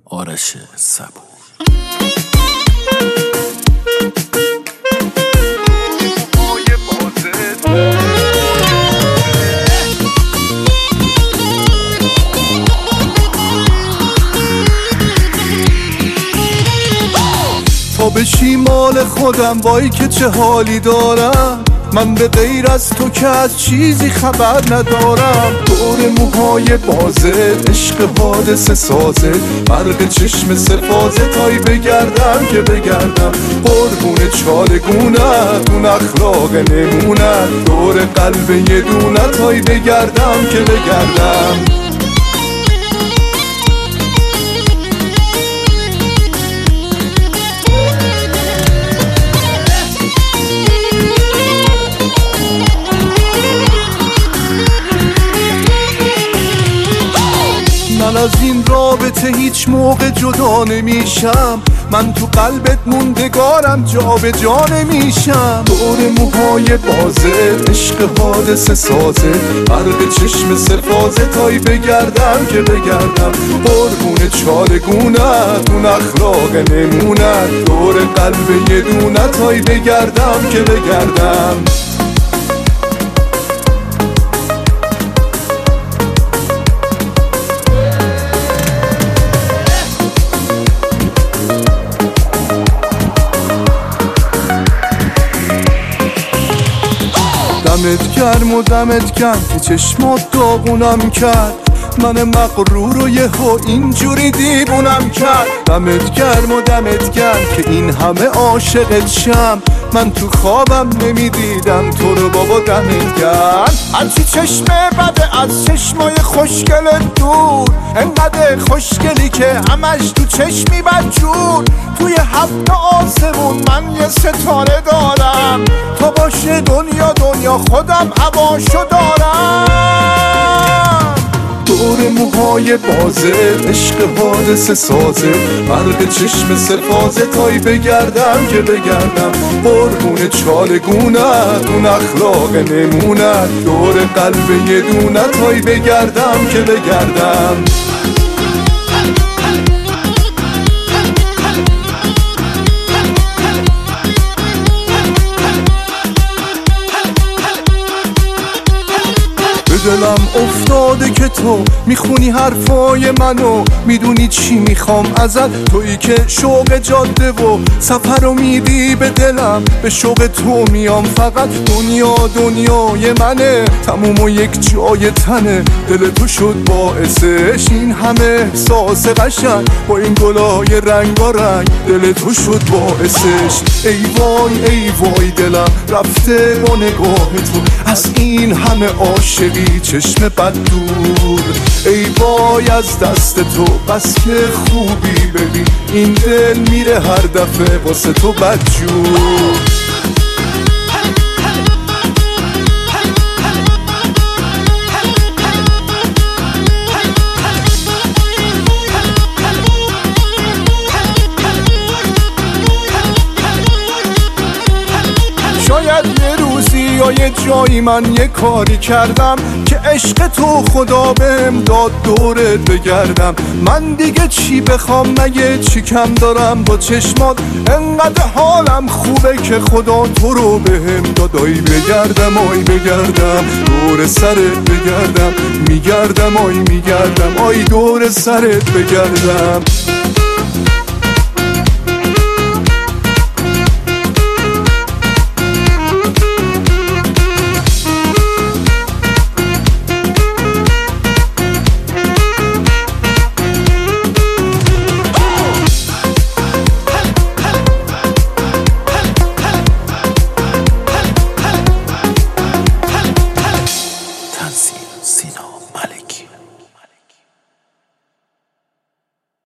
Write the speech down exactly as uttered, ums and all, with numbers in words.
آرش صبور. تا بشی مال خودم وای که چه حالی دارم، من به غیر از تو که از چیزی خبر ندارم. دور موهای بازه عشق حادثه سازه، برق چشم سفازه تایی بگردم که بگردم. قربون چالگونت اون اخلاق نمونت، دور قلب یه دونه تایی بگردم که بگردم. من از این رابطه هیچ موقع جدا نمیشم، من تو قلبت موندگارم جا به جا نمیشم. دور موهای بازه عشق حادثه سازه، برق چشم سفازه تایی بگردم که بگردم. قربون چالگونت اون اخلاق نمونت، دور قلب یه دونه تایی بگردم که بگردم. دمت گرم و دمت گرم که چشمات داغونم کرد، من مغرور و یهو اینجوری دیوونم کرد. دمت گرم و دمت گرم که این همه عاشقت شم، من تو خوابم نمیدیدم تو رو بابا. دمت گرم هرچی چشمه بده از چشمای خوشگلت دور، انقدر خوشگلی که همش تو چشمی بدجور. توی هفت آسمون من یه ستاره دارم، تا باشه دنیا دنیا خودم هواشو دارم. دور موهای بازه عشق حادثه سازه، برق چشم سفازه تایی بگردم که بگردم. قربون چالگونت اون اخلاق نمونت، دور قلب یه دونه تایی بگردم که بگردم. دلم افتاده که تو میخونی حرفای منو، میدونی چی میخوام ازت، تویی که شوق جاده و سفر رو میدی به دلم. به شوق تو میام فقط، دنیا دنیای منه، تموم و یک جای تنه. دل تو شد باعثش این همه احساس قشنگ، با این گلای رنگارنگ دل تو شد باعثش. ای وای ای وای دلم رفته با نگاه تو، از این همه عاشقی چشم بد دور. ای وای از دست تو بس که خوبی، ببین این دل میره هر دفعه واسه تو بدجور. شاید یه روزی یا یه جایی من یه کاری کردم که عشق تو خدا بهم داد دورت بگردم. من دیگه چی بخوام، مگه چی کم دارم با چشمات؟ انقدر حالم خوبه که خدا تو رو بهم داد. آی بگردم آی بگردم دور سرت بگردم، میگردم آی میگردم آی دور سرت بگردم.